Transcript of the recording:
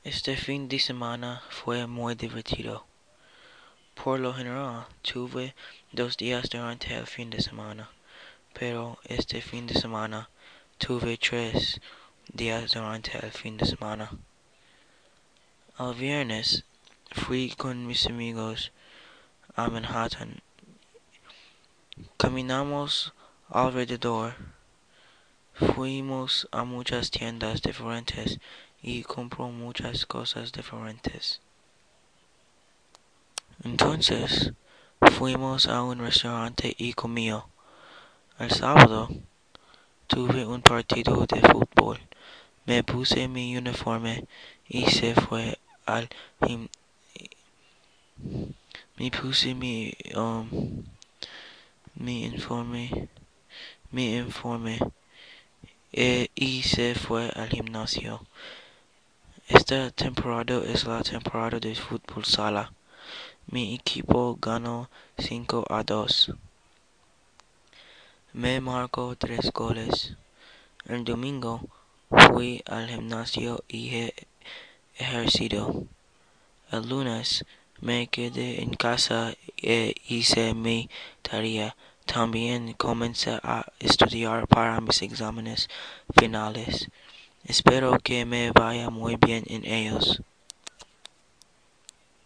Este fin de semana fue muy divertido. Por lo general, tuve 2 días durante el fin de semana, pero este fin de semana tuve 3 días durante el fin de semana. El viernes fui con mis amigos a Manhattan. Caminamos alrededor, fuimos a muchas tiendas diferentes y compró muchas cosas diferentes. Entonces, fuimos a un restaurante y comió. El sábado tuve un partido de fútbol. Me puse mi uniforme y se fue al gim- me puse mi uniforme y se fue al gimnasio. Esta temporada es la temporada de fútbol sala. Mi equipo ganó 5-2. Me marcó 3 goles. El domingo fui al gimnasio y ejercicio. El lunes me quedé en casa e hice mi tarea. También comencé a estudiar para mis exámenes finales. Espero que me vaya muy bien en ellos.